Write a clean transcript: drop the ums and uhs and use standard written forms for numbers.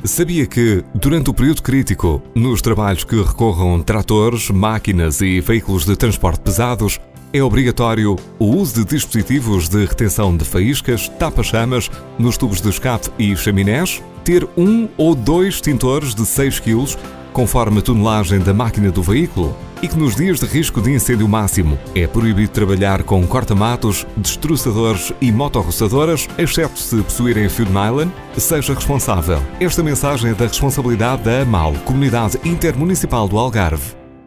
Sabia que, durante o período crítico, nos trabalhos que recorram tratores, máquinas e veículos de transporte pesados, é obrigatório o uso de dispositivos de retenção de faíscas, tapa-chamas nos tubos de escape e chaminés, ter 1 ou 2 extintores de 6 kg, conforme a tonelagem da máquina do veículo, e que nos dias de risco de incêndio máximo é proibido trabalhar com corta-matos, destroçadores e motorroçadoras, exceto se possuírem fio de nylon. Seja responsável. Esta mensagem é da responsabilidade da AMAL, Comunidade Intermunicipal do Algarve.